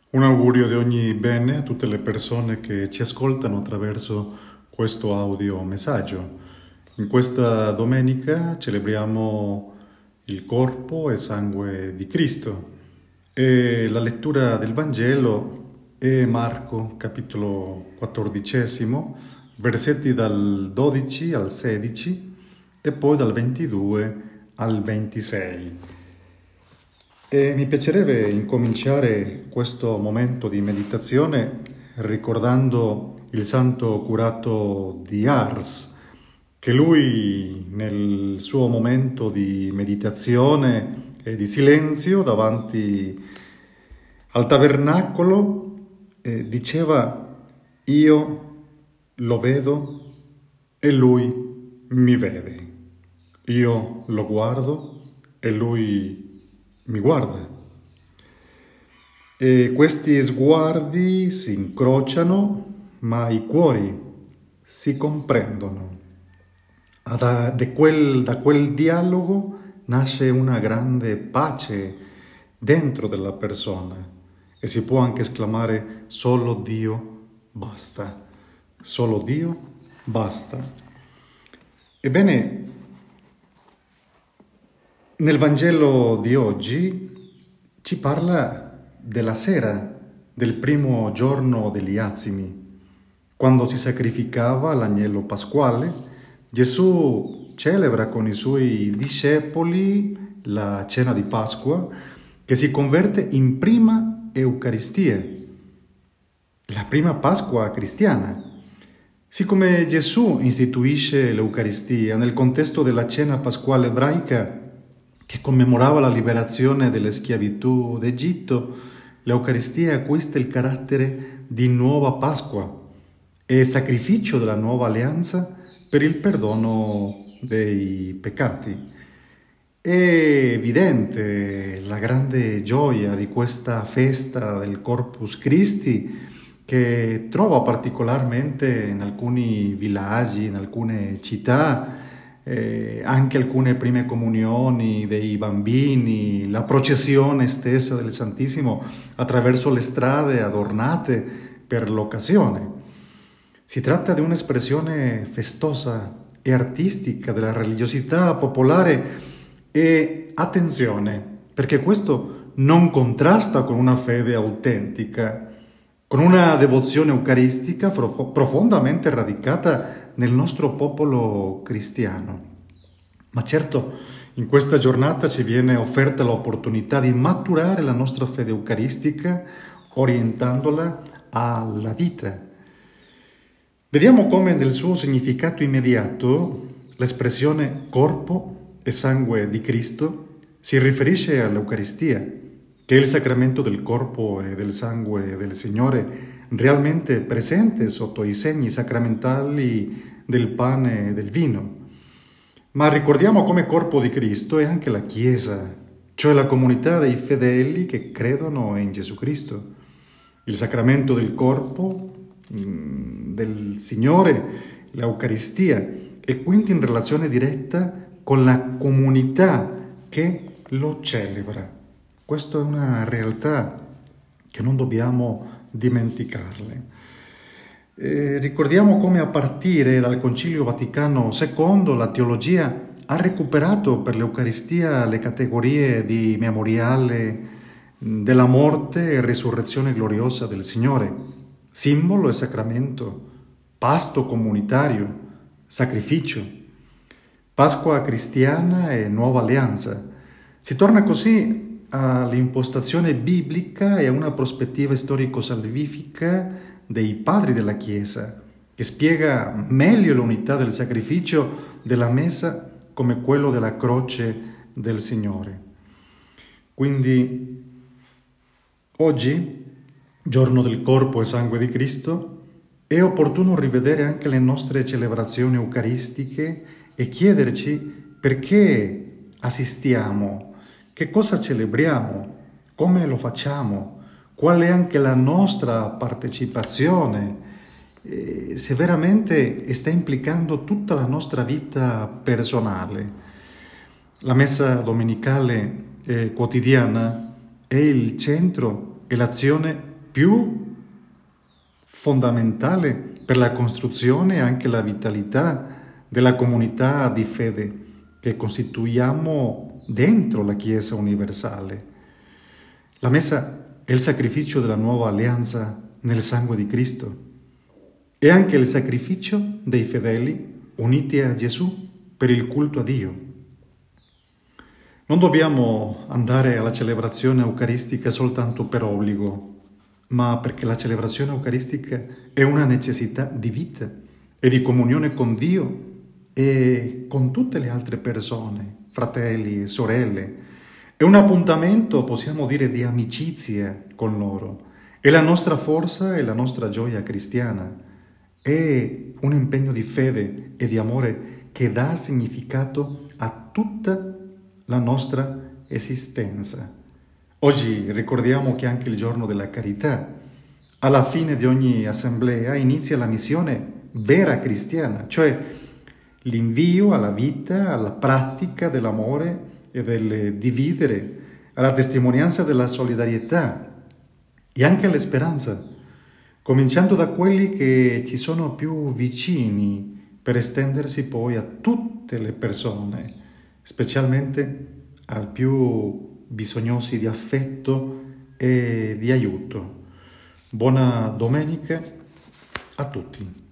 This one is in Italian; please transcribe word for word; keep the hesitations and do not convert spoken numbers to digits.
Un augurio di ogni bene a tutte le persone che ci ascoltano attraverso questo audio messaggio. In questa domenica celebriamo il corpo e sangue di Cristo e la lettura del Vangelo è Marco, capitolo quattordicesimo, versetti dal dodici al sedici e poi dal ventidue al ventisei. E mi piacerebbe incominciare questo momento di meditazione ricordando il santo curato di Ars, che lui nel suo momento di meditazione e di silenzio davanti al tabernacolo eh, diceva: io lo vedo e lui mi vede, io lo guardo e lui mi guarda. E questi sguardi si incrociano, ma i cuori si comprendono. Da, da, quel, da quel dialogo nasce una grande pace dentro della persona e si può anche esclamare: solo Dio basta, solo Dio basta. Ebbene, nel Vangelo di oggi ci parla della sera del primo giorno degli azimi, quando si sacrificava l'agnello pasquale. Gesù celebra con i suoi discepoli la cena di Pasqua, che si converte in prima Eucaristia, la prima Pasqua cristiana. Siccome Gesù istituisce l'Eucaristia nel contesto della cena pasquale ebraica, che commemorava la liberazione delle schiavitù d'Egitto, l'Eucaristia acquista il carattere di nuova Pasqua e sacrificio della nuova alleanza per il perdono dei peccati. È evidente la grande gioia di questa festa del Corpus Christi, che trova particolarmente in alcuni villaggi, in alcune città, Eh, anche alcune prime comunioni dei bambini, la processione stessa del Santissimo attraverso le strade adornate per l'occasione. Si tratta di un'espressione festosa e artistica della religiosità popolare e attenzione, perché questo non contrasta con una fede autentica, con una devozione eucaristica profondamente radicata nel nostro popolo cristiano. Ma certo, in questa giornata ci viene offerta l'opportunità di maturare la nostra fede eucaristica orientandola alla vita. Vediamo come nel suo significato immediato l'espressione corpo e sangue di Cristo si riferisce all'Eucaristia, che è il sacramento del corpo e del sangue del Signore, realmente presente sotto i segni sacramentali del pane e del vino. Ma ricordiamo come corpo di Cristo è anche la Chiesa, cioè la comunità dei fedeli che credono in Gesù Cristo. Il sacramento del corpo mh, del Signore, l'Eucaristia, è quindi in relazione diretta con la comunità che lo celebra. Questa è una realtà che non dobbiamo dimenticarle. Eh, ricordiamo come a partire dal Concilio Vaticano secondo la teologia ha recuperato per l'Eucaristia le categorie di memoriale della morte e risurrezione gloriosa del Signore, simbolo e sacramento, pasto comunitario, sacrificio, Pasqua cristiana e nuova alleanza. Si torna così all'impostazione biblica e a una prospettiva storico-salvifica dei padri della Chiesa, che spiega meglio l'unità del sacrificio della Messa come quello della croce del Signore. Quindi oggi, giorno del corpo e sangue di Cristo, è opportuno rivedere anche le nostre celebrazioni eucaristiche e chiederci perché assistiamo, che cosa celebriamo, come lo facciamo, qual è anche la nostra partecipazione, eh, se veramente sta implicando tutta la nostra vita personale. La messa domenicale eh, quotidiana è il centro e l'azione più fondamentale per la costruzione e anche la vitalità della comunità di fede che costituiamo dentro la Chiesa universale. La Messa è il sacrificio della nuova alleanza nel sangue di Cristo. È anche il sacrificio dei fedeli uniti a Gesù per il culto a Dio. Non dobbiamo andare alla celebrazione eucaristica soltanto per obbligo, ma perché la celebrazione eucaristica è una necessità di vita e di comunione con Dio e con tutte le altre persone, fratelli e sorelle. È un appuntamento, possiamo dire, di amicizia con loro. È la nostra forza e la nostra gioia cristiana. È un impegno di fede e di amore che dà significato a tutta la nostra esistenza. Oggi ricordiamo che anche il giorno della carità, alla fine di ogni assemblea, inizia la missione vera cristiana, cioè l'invio alla vita, alla pratica dell'amore e del dividere, alla testimonianza della solidarietà e anche alla cominciando da quelli che ci sono più vicini per estendersi poi a tutte le persone, specialmente al più bisognosi di affetto e di aiuto. Buona domenica a tutti.